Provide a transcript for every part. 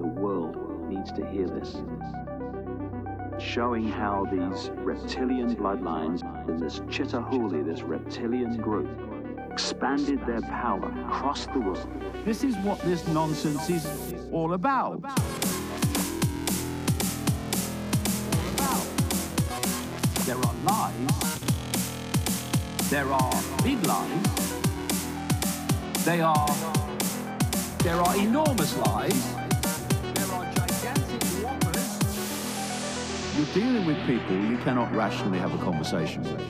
The world needs to hear this. Showing how these reptilian bloodlines in this Chitauri, this reptilian group, expanded their power across the world. This is what this nonsense is all about. There are lies. There are big lies. There are enormous lies. There are gigantic whoppers. You're dealing with people you cannot rationally have a conversation with.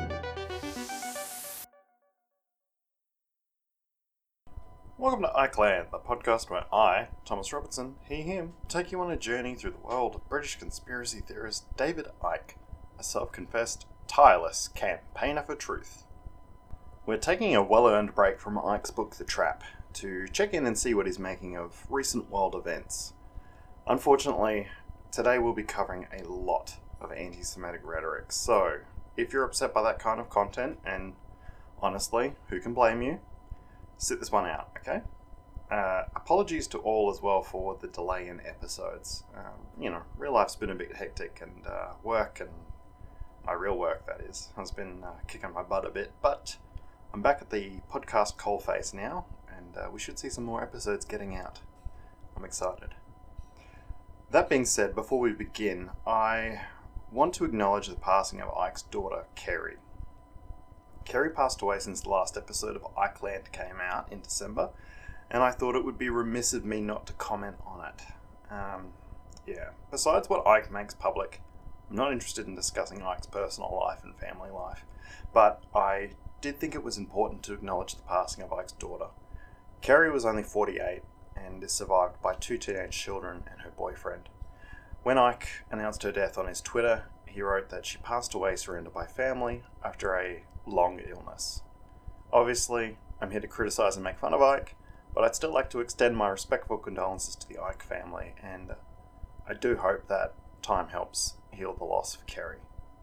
Welcome to Ikeland, the podcast where I, Thomas Robertson, he, him, take you on a journey through the world of British conspiracy theorist David Icke, a self-confessed, tireless campaigner for truth. We're taking a well-earned break from Icke's book The Trap to check in and see what he's making of recent world events. Unfortunately, today we'll be covering a lot of anti-Semitic rhetoric, so if you're upset by that kind of content, and honestly, who can blame you? Sit this one out, okay? Apologies to all as well for the delay in episodes. Real life's been a bit hectic, and work, and my real work, that is, has been kicking my butt a bit, but I'm back at the podcast coalface now, and we should see some more episodes getting out. I'm excited. That being said, before we begin, I want to acknowledge the passing of Icke's daughter, Kerry. Kerry passed away since the last episode of Ikeland came out in December, and I thought it would be remiss of me not to comment on it. Besides what Icke makes public, I'm not interested in discussing Icke's personal life and family life, but I did think it was important to acknowledge the passing of Icke's daughter. Kerry was only 48 and is survived by 2 teenage children and her boyfriend. When Icke announced her death on his Twitter, he wrote that she passed away surrounded by family after a long illness. Obviously, I'm here to criticise and make fun of Icke, but I'd still like to extend my respectful condolences to the Icke family, and I do hope that time helps heal the loss of Kerry.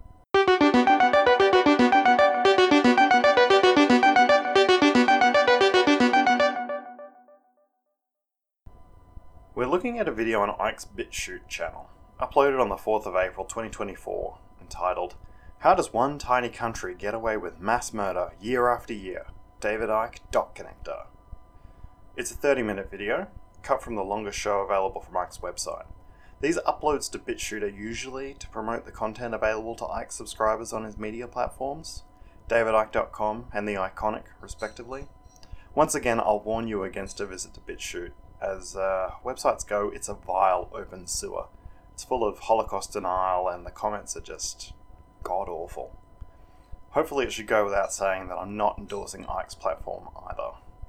We're looking at a video on Icke's BitChute channel, uploaded on the 4th of April 2024, entitled, "How Does One Tiny Country Get Away with Mass Murder Year After Year? David Icke Dot Connector." It's a 30-minute video, cut from the longest show available from Icke's website. These uploads to BitChute are usually to promote the content available to Icke subscribers on his media platforms, davidicke.com and The Iconic, respectively. Once again, I'll warn you against a visit to BitChute. As websites go, it's a vile open sewer. It's full of Holocaust denial, and the comments are just god-awful. Hopefully it should go without saying that I'm not endorsing Icke's platform either.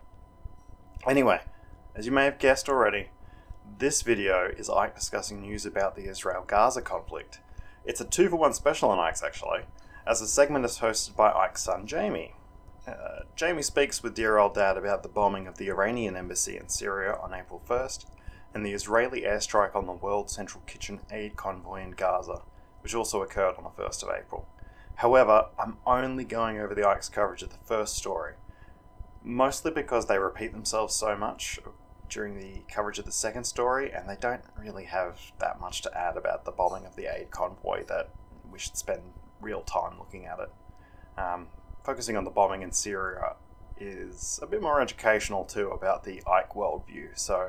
Anyway, as you may have guessed already, this video is Icke discussing news about the Israel-Gaza conflict. It's a 2-for-1 special on Icke's, actually, as the segment is hosted by Icke's son, Jamie. Jamie speaks with dear old dad about the bombing of the Iranian embassy in Syria on April 1st, and the Israeli airstrike on the World Central Kitchen aid convoy in Gaza, which also occurred on the 1st of April. However, I'm only going over the Icke's coverage of the first story, mostly because they repeat themselves so much during the coverage of the second story, and they don't really have that much to add about the bombing of the aid convoy that we should spend real time looking at it. Focusing on the bombing in Syria is a bit more educational too about the Icke worldview, so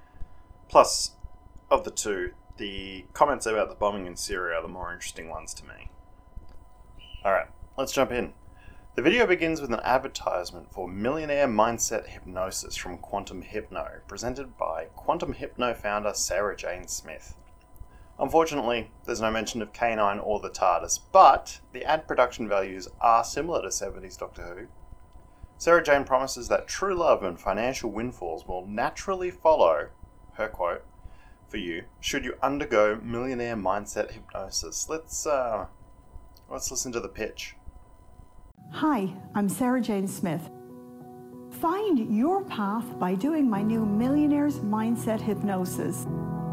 plus, of the two, the comments about the bombing in Syria are the more interesting ones to me. Alright, let's jump in. The video begins with an advertisement for Millionaire Mindset Hypnosis from Quantum Hypno, presented by Quantum Hypno founder Sarah Jane Smith. Unfortunately, there's no mention of K9 or the TARDIS, but the ad production values are similar to 70s Doctor Who. Sarah Jane promises that true love and financial windfalls will naturally follow, her quote, for you, should you undergo Millionaire Mindset Hypnosis. Let's listen to the pitch. Hi, I'm Sarah Jane Smith. Find your path by doing my new Millionaire's Mindset Hypnosis.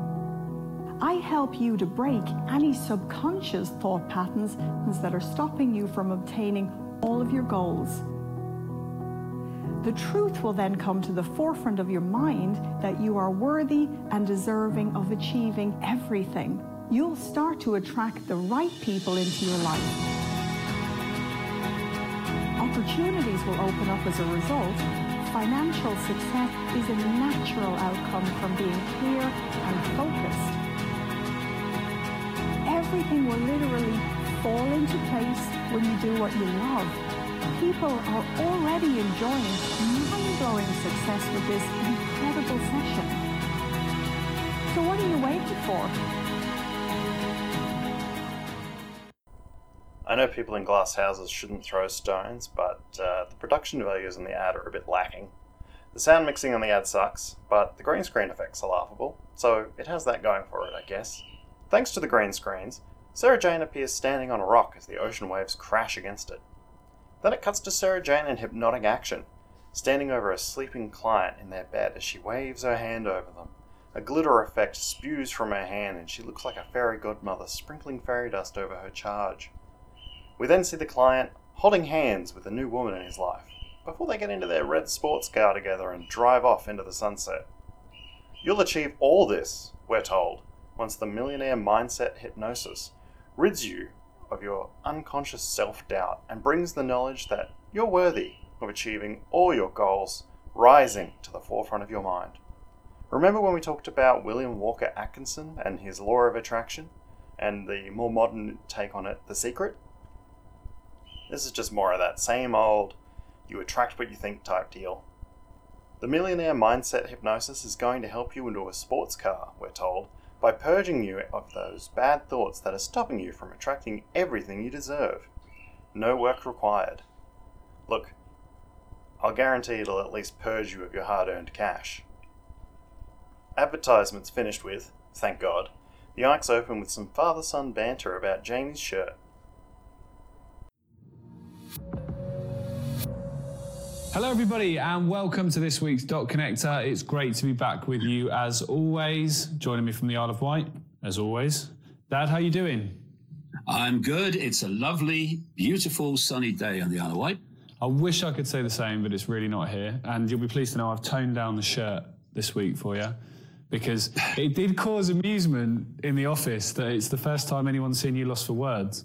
I help you to break any subconscious thought patterns that are stopping you from obtaining all of your goals. The truth will then come to the forefront of your mind that you are worthy and deserving of achieving everything. You'll start to attract the right people into your life. Opportunities will open up as a result. Financial success is a natural outcome from being clear and focused. Everything will literally fall into place when you do what you love. People are already enjoying mind-blowing success with this incredible session. So what are you waiting for? I know people in glass houses shouldn't throw stones, but the production values in the ad are a bit lacking. The sound mixing on the ad sucks, but the green screen effects are laughable, so it has that going for it, I guess. Thanks to the green screens, Sarah Jane appears standing on a rock as the ocean waves crash against it. Then it cuts to Sarah Jane in hypnotic action, standing over a sleeping client in their bed as she waves her hand over them. A glitter effect spews from her hand and she looks like a fairy godmother sprinkling fairy dust over her charge. We then see the client holding hands with a new woman in his life, before they get into their red sports car together and drive off into the sunset. You'll achieve all this, we're told, once the millionaire mindset hypnosis rids you of your unconscious self-doubt and brings the knowledge that you're worthy of achieving all your goals rising to the forefront of your mind. Remember when we talked about William Walker Atkinson and his law of attraction, and the more modern take on it, The Secret? This is just more of that same old, you attract what you think type deal. The millionaire mindset hypnosis is going to help you into a sports car, we're told, by purging you of those bad thoughts that are stopping you from attracting everything you deserve. No work required. Look, I'll guarantee it'll at least purge you of your hard-earned cash. Advertisements finished with, thank God. The Ikes open with some father-son banter about Jamie's shirt. Hello everybody and welcome to this week's Dot Connector. It's great to be back with you as always. Joining me from the Isle of Wight, as always. Dad, how you doing? I'm good. It's a lovely, beautiful, sunny day on the Isle of Wight. I wish I could say the same, but it's really not here. And you'll be pleased to know I've toned down the shirt this week for you, because it did cause amusement in the office that it's the first time anyone's seen you lost for words.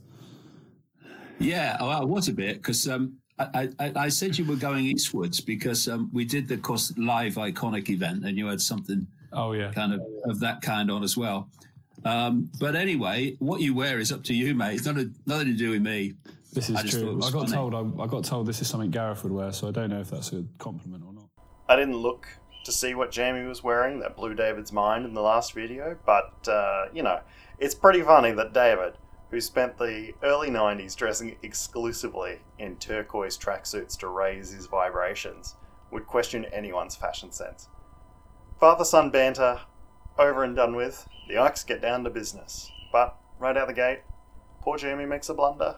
Yeah, I was a bit, because I said you were going eastwards because we did the live iconic event and you had something kind of that kind on as well. But anyway, what you wear is up to you, mate. It's nothing to do with me. This is true. I got told this is something Gareth would wear, so I don't know if that's a compliment or not. I didn't look to see what Jamie was wearing that blew David's mind in the last video, but, it's pretty funny that David, who spent the early 90s dressing exclusively in turquoise tracksuits to raise his vibrations, would question anyone's fashion sense. Father-son banter over and done with, the Ikes get down to business. But, right out the gate, poor Jamie makes a blunder.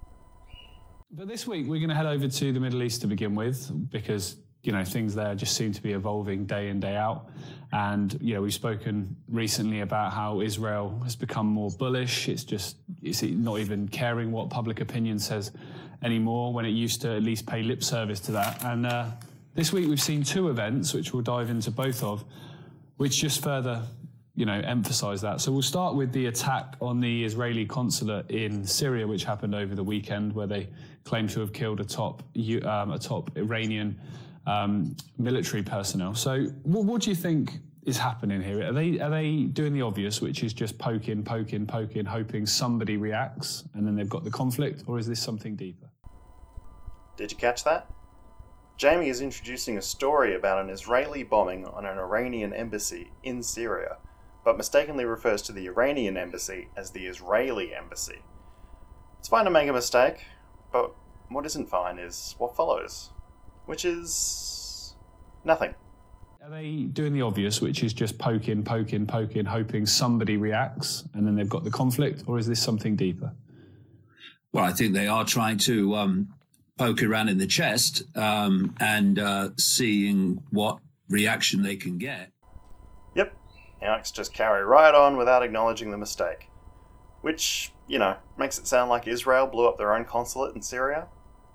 But this week we're going to head over to the Middle East to begin with, because things there just seem to be evolving day in, day out. And, we've spoken recently about how Israel has become more bullish. It's not even caring what public opinion says anymore, when it used to at least pay lip service to that. And this week we've seen two events, which we'll dive into both of, which just further, emphasize that. So we'll start with the attack on the Israeli consulate in Syria, which happened over the weekend, where they claim to have killed a top Iranian military personnel. So what do you think is happening here? Are they doing the obvious, which is just poking, hoping somebody reacts, and then they've got the conflict, or is this something deeper? Did you catch that? Jamie is introducing a story about an Israeli bombing on an Iranian embassy in Syria, but mistakenly refers to the Iranian embassy as the Israeli embassy. It's fine to make a mistake, but what isn't fine is what follows, which is nothing. Are they doing the obvious, which is just poking, hoping somebody reacts, and then they've got the conflict, or is this something deeper? Well, I think they are trying to poke Iran in the chest and seeing what reaction they can get. Yep, the Ikes just carry right on without acknowledging the mistake. Which, makes it sound like Israel blew up their own consulate in Syria.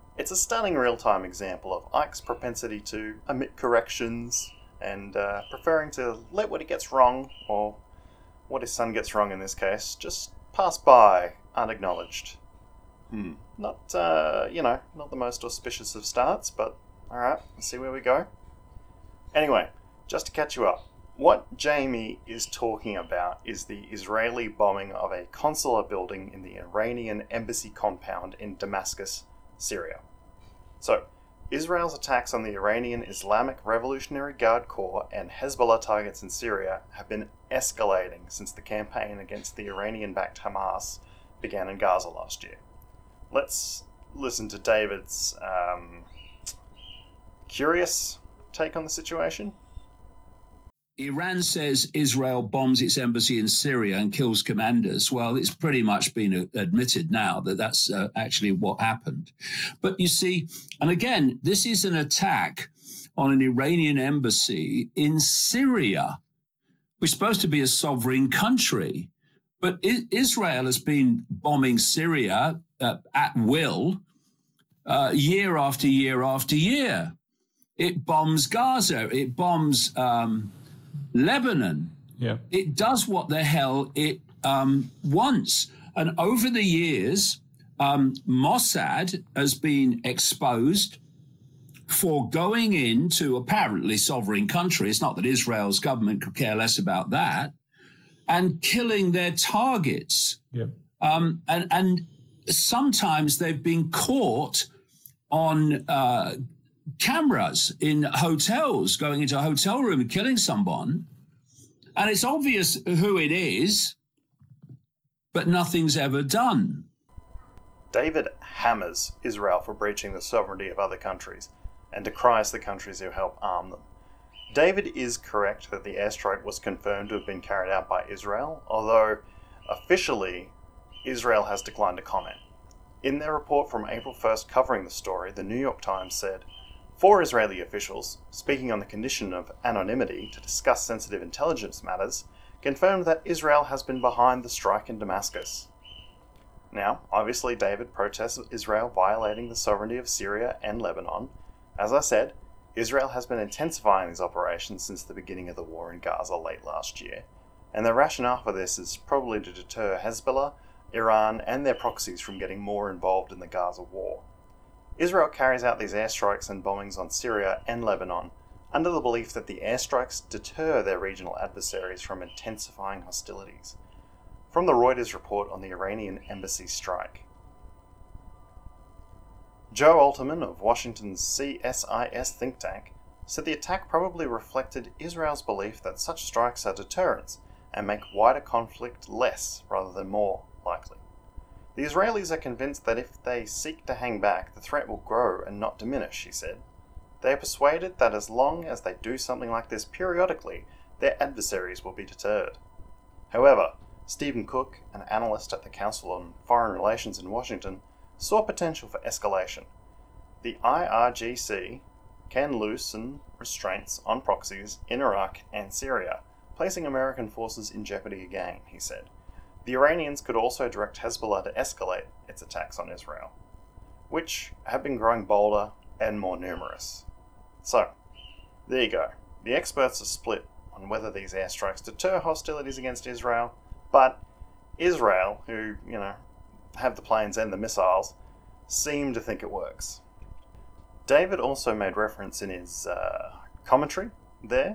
It's a stunning real-time example of Ike's propensity to omit corrections and preferring to let what he gets wrong, or what his son gets wrong in this case, just pass by unacknowledged. Not the most auspicious of starts, but alright, let's see where we go. Anyway, just to catch you up, what Jamie is talking about is the Israeli bombing of a consular building in the Iranian embassy compound in Damascus, Syria. So, Israel's attacks on the Iranian Islamic Revolutionary Guard Corps and Hezbollah targets in Syria have been escalating since the campaign against the Iranian-backed Hamas began in Gaza last year. Let's listen to David's curious take on the situation. Iran says Israel bombs its embassy in Syria and kills commanders. Well, it's pretty much been admitted now that that's actually what happened. But you see, and again, this is an attack on an Iranian embassy in Syria. We're supposed to be a sovereign country, but Israel has been bombing Syria at will year after year after year. It bombs Gaza. It bombs Lebanon. Yeah. It does what the hell it wants. And over the years, Mossad has been exposed for going into apparently sovereign countries, not that Israel's government could care less about that, and killing their targets. Yeah. And sometimes they've been caught on cameras in hotels, going into a hotel room and killing someone. And it's obvious who it is, but nothing's ever done. David hammers Israel for breaching the sovereignty of other countries and decries the countries who help arm them. David is correct that the airstrike was confirmed to have been carried out by Israel, although officially Israel has declined to comment. In their report from April 1st covering the story, the New York Times said, 4 Israeli officials, speaking on the condition of anonymity to discuss sensitive intelligence matters, confirmed that Israel has been behind the strike in Damascus. Now, obviously David protests Israel violating the sovereignty of Syria and Lebanon. As I said, Israel has been intensifying these operations since the beginning of the war in Gaza late last year, and the rationale for this is probably to deter Hezbollah, Iran, and their proxies from getting more involved in the Gaza war. Israel carries out these airstrikes and bombings on Syria and Lebanon under the belief that the airstrikes deter their regional adversaries from intensifying hostilities. From the Reuters report on the Iranian embassy strike. Joe Alterman of Washington's CSIS think tank said the attack probably reflected Israel's belief that such strikes are deterrents and make wider conflict less rather than more likely. The Israelis are convinced that if they seek to hang back, the threat will grow and not diminish, he said. They are persuaded that as long as they do something like this periodically, their adversaries will be deterred. However, Stephen Cook, an analyst at the Council on Foreign Relations in Washington, saw potential for escalation. The IRGC can loosen restraints on proxies in Iraq and Syria, placing American forces in jeopardy again, he said. The Iranians could also direct Hezbollah to escalate its attacks on Israel, which have been growing bolder and more numerous. So, there you go. The experts are split on whether these airstrikes deter hostilities against Israel, but Israel, who, have the planes and the missiles, seem to think it works. David also made reference in his commentary there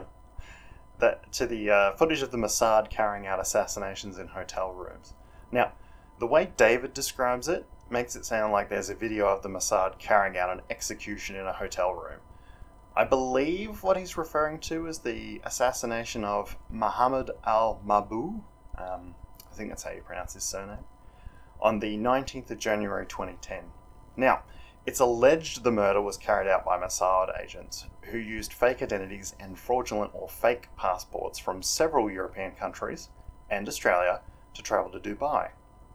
to the footage of the Mossad carrying out assassinations in hotel rooms. Now, the way David describes it makes it sound like there's a video of the Mossad carrying out an execution in a hotel room. I believe what he's referring to is the assassination of Mohammed al-Mabhouh, I think that's how you pronounce his surname, on the 19th of January 2010. Now, it's alleged the murder was carried out by Mossad agents who used fake identities and fraudulent or fake passports from several European countries and Australia to travel to Dubai.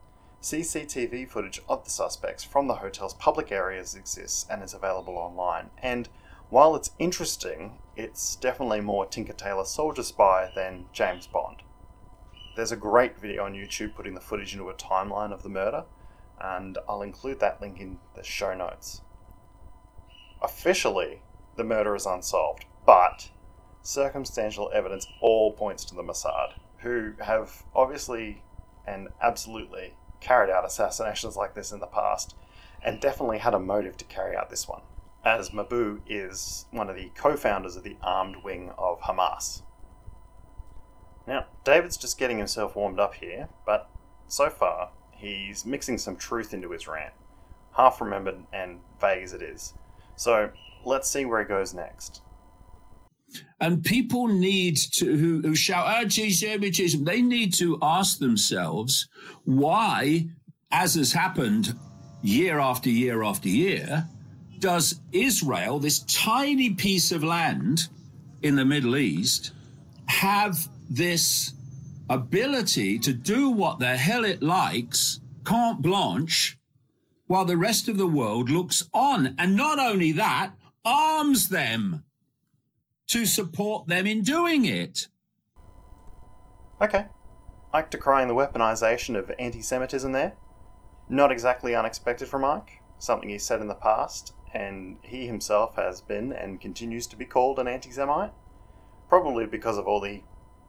CCTV footage of the suspects from the hotel's public areas exists and is available online, and while it's interesting, it's definitely more Tinker Tailor Soldier Spy than James Bond. There's a great video on YouTube putting the footage into a timeline of the murder. and I'll include that link in the show notes. Officially, the murder is unsolved, but circumstantial evidence all points to the Mossad, who have obviously and absolutely carried out assassinations like this in the past, and definitely had a motive to carry out this one, as Mabu is one of the co-founders of the armed wing of Hamas. Now, David's just getting himself warmed up here, but so far, he's mixing some truth into his rant, half-remembered and vague as it is. So, let's see where he goes next. And people need to, who shout, anti-Semitism, they need to ask themselves why, as has happened year after year after year, does Israel, this tiny piece of land in the Middle East, have this ability to do what the hell it likes, carte blanche, while the rest of the world looks on? And not only that, arms them to support them in doing it. Okay. Ike decrying the weaponization of anti-Semitism there. Not exactly unexpected from Ike, something he said in the past, and he himself has been and continues to be called an anti-Semite. Probably because of all the,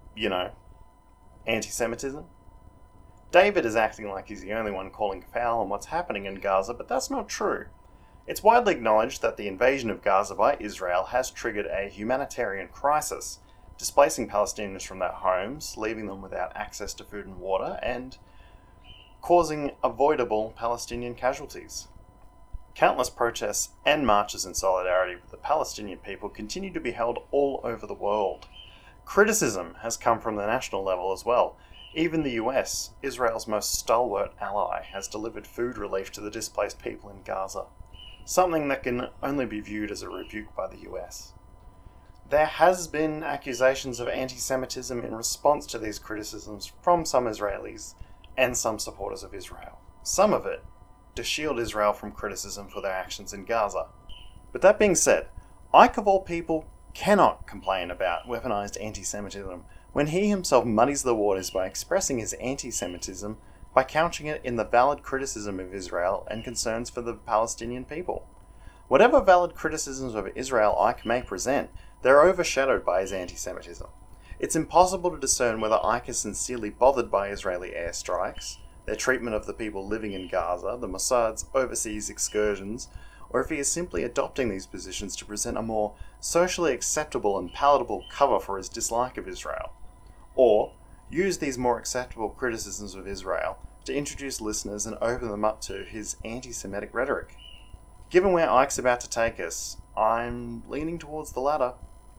anti-Semitism. David is acting like he's the only one calling foul on what's happening in Gaza, but that's not true. It's widely acknowledged that the invasion of Gaza by Israel has triggered a humanitarian crisis, displacing Palestinians from their homes, leaving them without access to food and water, and causing avoidable Palestinian casualties. Countless protests and marches in solidarity with the Palestinian people continue to be held all over the world. Criticism has come from the national level as well. Even the US, Israel's most stalwart ally, has delivered food relief to the displaced people in Gaza, something that can only be viewed as a rebuke by the US. There has been accusations of anti-Semitism in response to these criticisms from some Israelis and some supporters of Israel. Some of it to shield Israel from criticism for their actions in Gaza. But that being said, Ike of all people cannot complain about weaponized anti-Semitism when he himself muddies the waters by expressing his anti-Semitism by couching it in the valid criticism of Israel and concerns for the Palestinian people. Whatever valid criticisms of Israel Ike may present, they're overshadowed by his anti-Semitism. It's impossible to discern whether Ike is sincerely bothered by Israeli airstrikes, their treatment of the people living in Gaza, the Mossad's overseas excursions, or if he is simply adopting these positions to present a more socially acceptable and palatable cover for his dislike of Israel, or use these more acceptable criticisms of Israel to introduce listeners and open them up to his anti-Semitic rhetoric. Given where Ike's about to take us, I'm leaning towards the latter.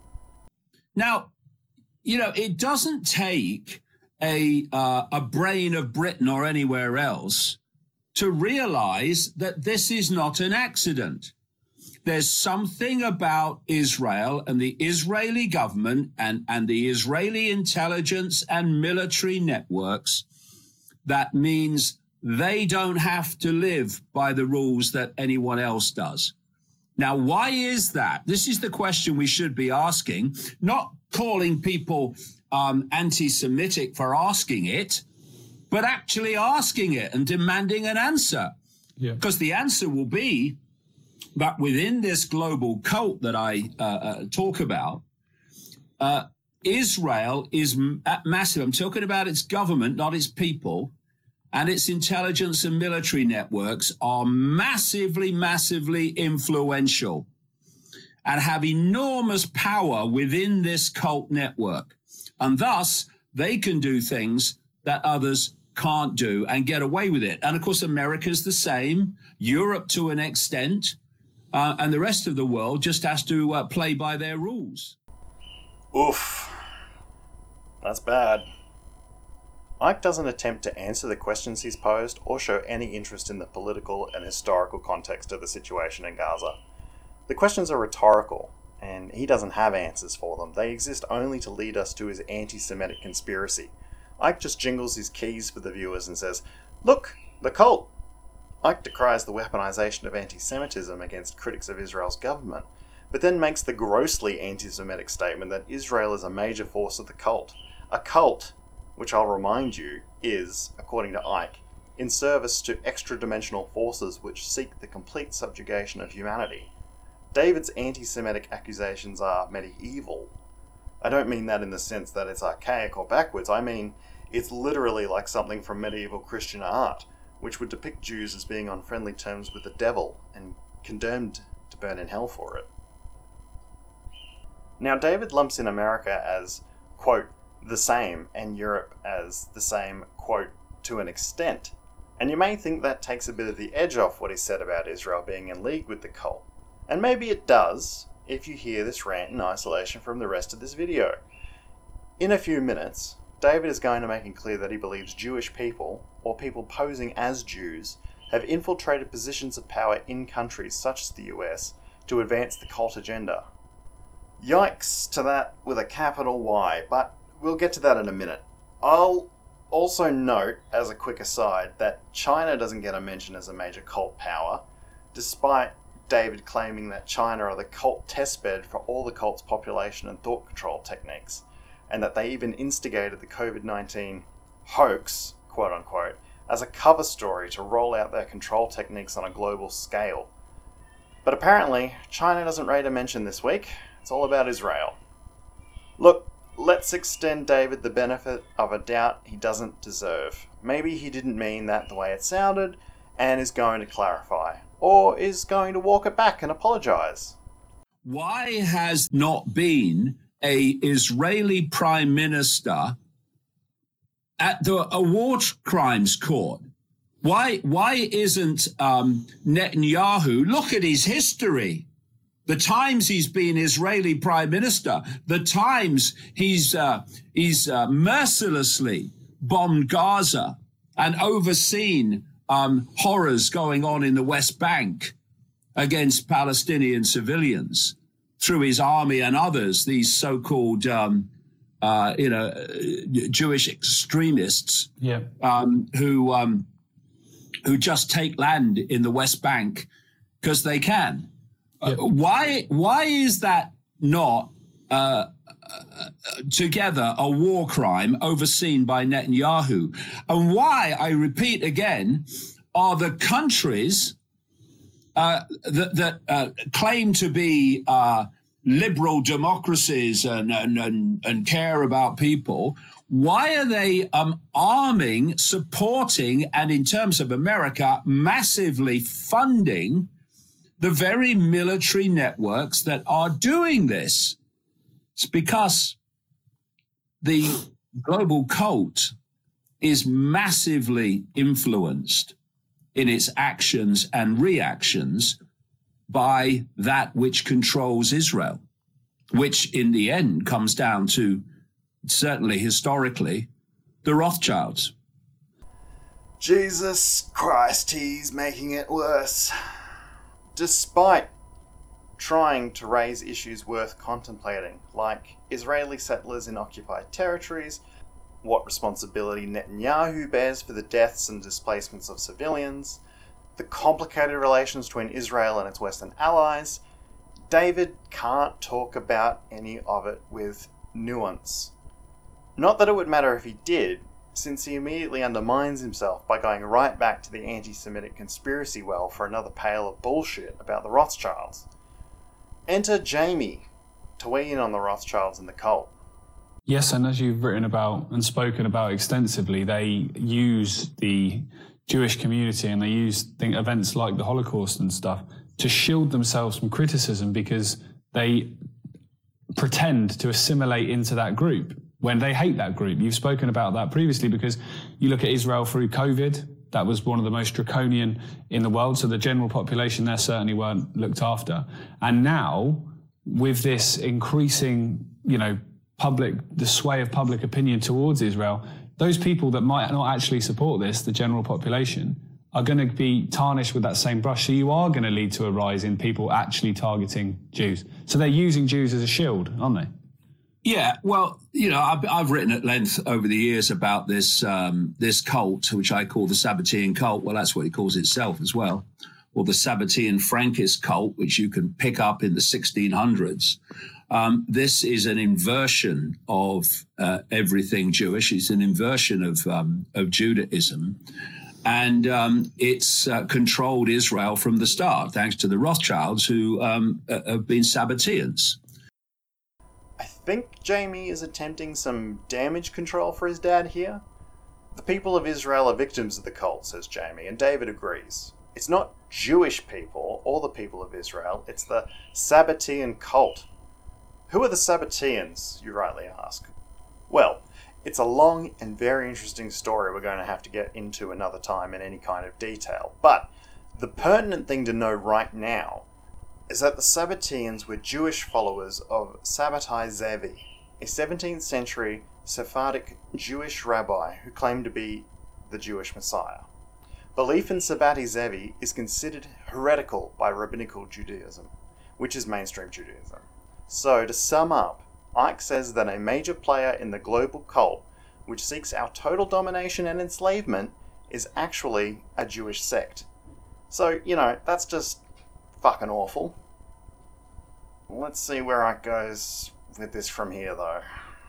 Now, it doesn't take a brain of Britain or anywhere else to realize that this is not an accident. There's something about Israel and the Israeli government and the Israeli intelligence and military networks that means they don't have to live by the rules that anyone else does. Now, why is that? This is the question we should be asking, not calling people anti-Semitic for asking it, but actually asking it and demanding an answer. Because the answer will be that within this global cult that I talk about, Israel is massive. I'm talking about its government, not its people, and its intelligence and military networks are massively, massively influential and have enormous power within this cult network. And thus, they can do things that others can't do and get away with it. And of course, America's the same, Europe to an extent, and the rest of the world just has to play by their rules. Oof. That's bad. Ike doesn't attempt to answer the questions he's posed or show any interest in the political and historical context of the situation in Gaza. The questions are rhetorical, and he doesn't have answers for them. They exist only to lead us to his anti-Semitic conspiracy. Ike just jingles his keys for the viewers and says, "Look, the cult!" Ike decries the weaponization of anti-Semitism against critics of Israel's government, but then makes the grossly anti-Semitic statement that Israel is a major force of the cult. A cult, which I'll remind you, is, according to Ike, in service to extra-dimensional forces which seek the complete subjugation of humanity. David's anti-Semitic accusations are medieval. I don't mean that in the sense that it's archaic or backwards. I mean it's literally like something from medieval Christian art, which would depict Jews as being on friendly terms with the devil and condemned to burn in hell for it. Now, David lumps in America as, quote, the same, and Europe as the same, quote, to an extent. And you may think that takes a bit of the edge off what he said about Israel being in league with the cult. And maybe it does, if you hear this rant in isolation from the rest of this video. In a few minutes, David is going to make it clear that he believes Jewish people, or people posing as Jews, have infiltrated positions of power in countries such as the US to advance the cult agenda. Yikes to that with a capital Y, but we'll get to that in a minute. I'll also note, as a quick aside, that China doesn't get a mention as a major cult power, despite David claiming that China are the cult testbed for all the cult's population and thought control techniques, and that they even instigated the COVID-19 hoax, quote-unquote, as a cover story to roll out their control techniques on a global scale. But apparently, China doesn't rate a mention this week. It's all about Israel. Look, let's extend David the benefit of a doubt he doesn't deserve. Maybe he didn't mean that the way it sounded, and is going to clarify, or is going to walk it back and apologize. Why has not been an Israeli prime minister at the war crimes court? Why isn't Netanyahu? Look at his history. The times he's been Israeli prime minister, the times he's mercilessly bombed Gaza and overseen horrors going on in the West Bank against Palestinian civilians through his army and others, these so-called Jewish extremists, who just take land in the West Bank because they can. Why is that not together a war crime overseen by Netanyahu? And why, I repeat again, are the countries that claim to be liberal democracies and care about people, why are they arming, supporting, and in terms of America, massively funding the very military networks that are doing this? It's because the global cult is massively influenced in its actions and reactions by that which controls Israel, which in the end comes down to, certainly historically, the Rothschilds. Jesus Christ, he's making it worse. Despite trying to raise issues worth contemplating, like Israeli settlers in occupied territories, what responsibility Netanyahu bears for the deaths and displacements of civilians, the complicated relations between Israel and its Western allies, David can't talk about any of it with nuance. Not that it would matter if he did, since he immediately undermines himself by going right back to the anti-Semitic conspiracy well for another pail of bullshit about the Rothschilds. Enter Jamie to weigh in on the Rothschilds and the cult. Yes, and as you've written about and spoken about extensively, they use the Jewish community and they use events like the Holocaust and stuff to shield themselves from criticism because they pretend to assimilate into that group when they hate that group. You've spoken about that previously because you look at Israel through COVID. That was one of the most draconian in the world. So the general population there certainly weren't looked after. And now with this increasing, the sway of public opinion towards Israel, those people that might not actually support this, the general population, are going to be tarnished with that same brush. So you are going to lead to a rise in people actually targeting Jews. So they're using Jews as a shield, aren't they? Yeah, well, I've written at length over the years about this this cult, which I call the Sabbatean cult. Well, that's what it calls itself as well, or the Sabbatean Frankist cult, which you can pick up in the 1600s. This is an inversion of everything Jewish. It's an inversion of Judaism, And it's controlled Israel from the start, thanks to the Rothschilds, who have been Sabbateans. I think Jamie is attempting some damage control for his dad here. The people of Israel are victims of the cult, says Jamie, and David agrees. It's not Jewish people or the people of Israel, it's the Sabbatean cult. Who are the Sabbateans, you rightly ask? Well, it's a long and very interesting story we're going to have to get into another time in any kind of detail. But the pertinent thing to know right now is that the Sabbateans were Jewish followers of Sabbatai Zevi, a 17th century Sephardic Jewish rabbi who claimed to be the Jewish Messiah. Belief in Sabbatai Zevi is considered heretical by rabbinical Judaism, which is mainstream Judaism. So, to sum up, Icke says that a major player in the global cult, which seeks our total domination and enslavement, is actually a Jewish sect. So, that's just fucking awful. Let's see where Icke goes with this from here, though.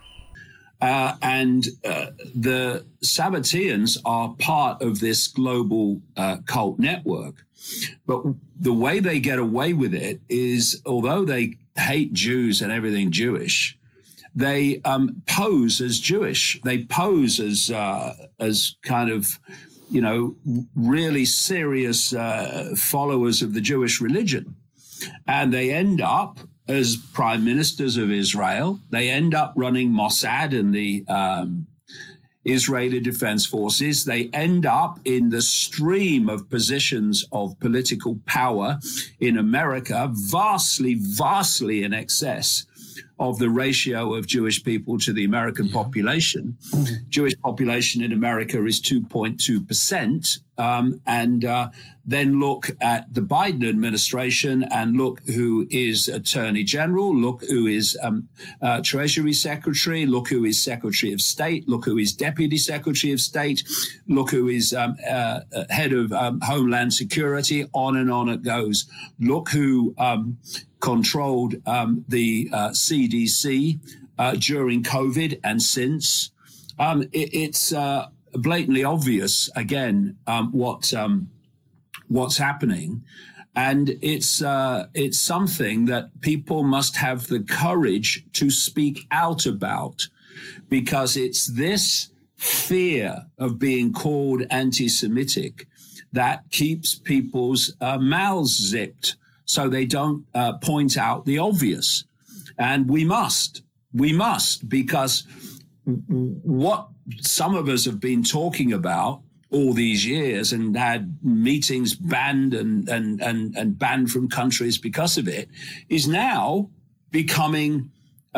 The Sabbateans are part of this global cult network. But the way they get away with it is, although they hate Jews and everything Jewish, they pose as Jewish. They pose as kind of, really serious followers of the Jewish religion. And they end up as prime ministers of Israel. They end up running Mossad and the Israeli Defense Forces. They end up in the stream of positions of political power in America, vastly in excess of the ratio of Jewish people to the American population. Jewish population in America is 2.2%. Then look at the Biden administration and look who is Attorney General, look who is Treasury Secretary, look who is Secretary of State, look who is Deputy Secretary of State, look who is head of Homeland Security, on and on it goes. Look who controlled the CDC during COVID and since. It's blatantly obvious, again, what's happening. And it's something that people must have the courage to speak out about, because it's this fear of being called anti-Semitic that keeps people's mouths zipped, so they don't point out the obvious. And we must, because what some of us have been talking about all these years and had meetings banned and banned from countries because of it, is now becoming,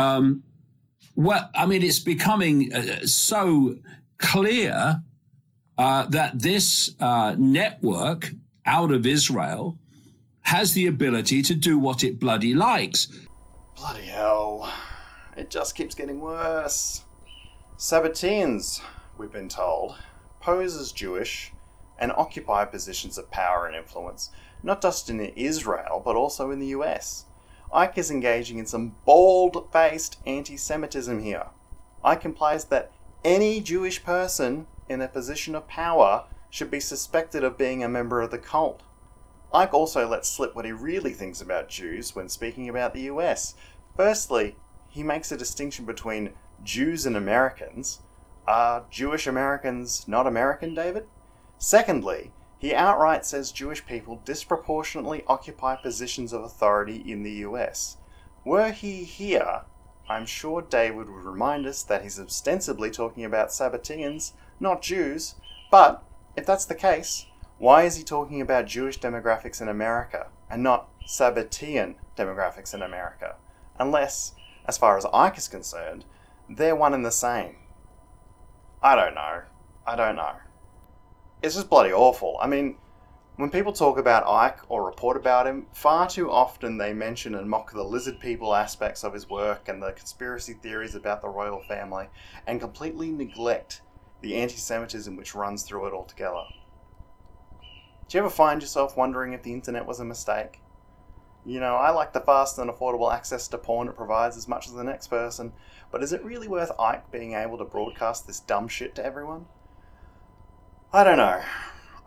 it's becoming so clear that this network out of Israel has the ability to do what it bloody likes. Bloody hell. It just keeps getting worse. Sabbateans, we've been told, pose as Jewish and occupy positions of power and influence, not just in Israel, but also in the US. Icke is engaging in some bold-faced anti-Semitism here. Icke implies that any Jewish person in a position of power should be suspected of being a member of the cult. Icke also lets slip what he really thinks about Jews when speaking about the US. Firstly, he makes a distinction between Jews and Americans. Are Jewish Americans not American, David? Secondly, he outright says Jewish people disproportionately occupy positions of authority in the US. Were he here, I'm sure David would remind us that he's ostensibly talking about Sabbateans, not Jews. But if that's the case, why is he talking about Jewish demographics in America and not Sabbatean demographics in America? Unless, as far as Icke is concerned, they're one and the same. I don't know. It's just bloody awful. I mean, when people talk about Icke or report about him, far too often they mention and mock the lizard people aspects of his work and the conspiracy theories about the royal family, and completely neglect the anti-Semitism which runs through it altogether. Do you ever find yourself wondering if the internet was a mistake? I like the fast and affordable access to porn it provides as much as the next person, but is it really worth Icke being able to broadcast this dumb shit to everyone? I don't know.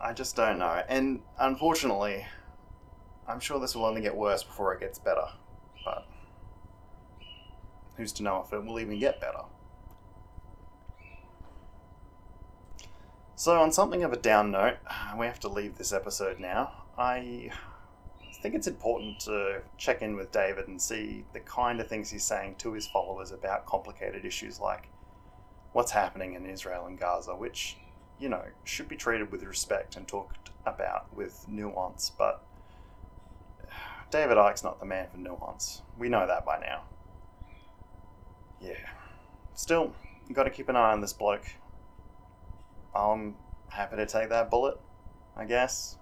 I just don't know. And unfortunately, I'm sure this will only get worse before it gets better. But who's to know if it will even get better? So on something of a down note, we have to leave this episode now. I think it's important to check in with David and see the kind of things he's saying to his followers about complicated issues like what's happening in Israel and Gaza, which, you know, should be treated with respect and talked about with nuance, but David Icke's not the man for nuance. We know that by now. Yeah. Still, you got to keep an eye on this bloke. I'm happy to take that bullet, I guess.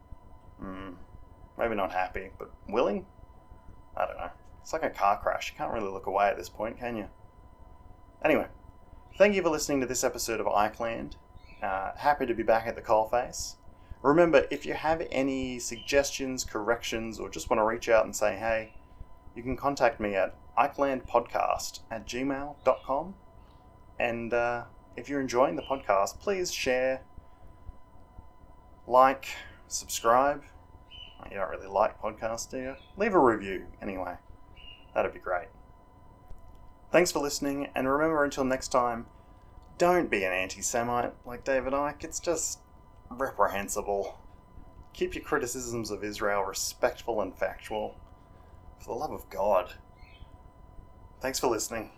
Maybe not happy, but willing? I don't know. It's like a car crash. You can't really look away at this point, can you? Anyway, thank you for listening to this episode of Ikeland. Happy to be back at the coalface. Remember, if you have any suggestions, corrections, or just want to reach out and say hey, you can contact me at ikelandpodcast@gmail.com. And if you're enjoying the podcast, please share, like, subscribe. You don't really like podcasts, do you? Leave a review, anyway. That'd be great. Thanks for listening, and remember, until next time, don't be an anti-Semite like David Icke. It's just reprehensible. Keep your criticisms of Israel respectful and factual. For the love of God. Thanks for listening.